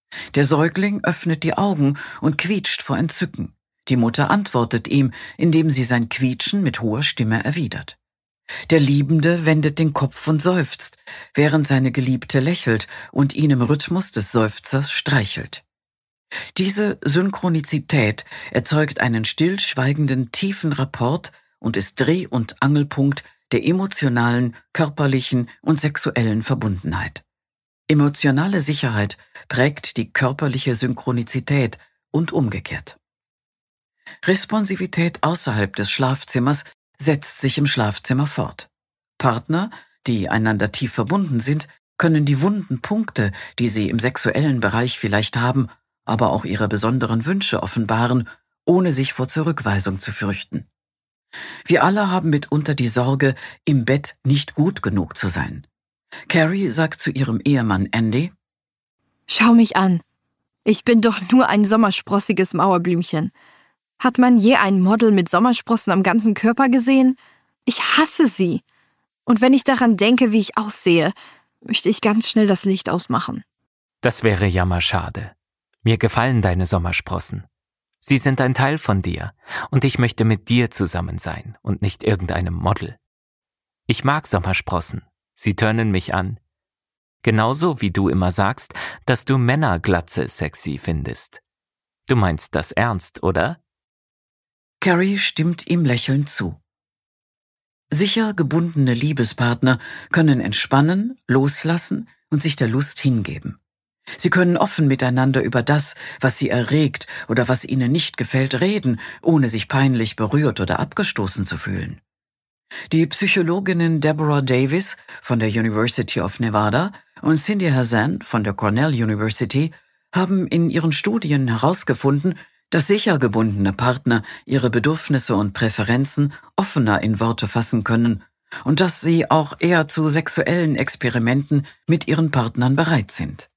Der Säugling öffnet die Augen und quietscht vor Entzücken. Die Mutter antwortet ihm, indem sie sein Quietschen mit hoher Stimme erwidert. Der Liebende wendet den Kopf und seufzt, während seine Geliebte lächelt und ihn im Rhythmus des Seufzers streichelt. Diese Synchronizität erzeugt einen stillschweigenden, tiefen Rapport und ist Dreh- und Angelpunkt der emotionalen, körperlichen und sexuellen Verbundenheit. Emotionale Sicherheit prägt die körperliche Synchronizität und umgekehrt. Responsivität außerhalb des Schlafzimmers setzt sich im Schlafzimmer fort. Partner, die einander tief verbunden sind, können die wunden Punkte, die sie im sexuellen Bereich vielleicht haben, aber auch ihre besonderen Wünsche offenbaren, ohne sich vor Zurückweisung zu fürchten. Wir alle haben mitunter die Sorge, im Bett nicht gut genug zu sein. Carrie sagt zu ihrem Ehemann Andy: »Schau mich an. Ich bin doch nur ein sommersprossiges Mauerblümchen. Hat man je ein Model mit Sommersprossen am ganzen Körper gesehen? Ich hasse sie. Und wenn ich daran denke, wie ich aussehe, möchte ich ganz schnell das Licht ausmachen.« Das wäre jammerschade. Mir gefallen deine Sommersprossen. Sie sind ein Teil von dir und ich möchte mit dir zusammen sein und nicht irgendeinem Model. Ich mag Sommersprossen. Sie turnen mich an. Genauso wie du immer sagst, dass du Männerglatze sexy findest. Du meinst das ernst, oder? Carrie stimmt ihm lächelnd zu. Sicher gebundene Liebespartner können entspannen, loslassen und sich der Lust hingeben. Sie können offen miteinander über das, was sie erregt oder was ihnen nicht gefällt, reden, ohne sich peinlich berührt oder abgestoßen zu fühlen. Die Psychologinnen Deborah Davis von der University of Nevada und Cindy Hazan von der Cornell University haben in ihren Studien herausgefunden, dass sicher gebundene Partner ihre Bedürfnisse und Präferenzen offener in Worte fassen können und dass sie auch eher zu sexuellen Experimenten mit ihren Partnern bereit sind.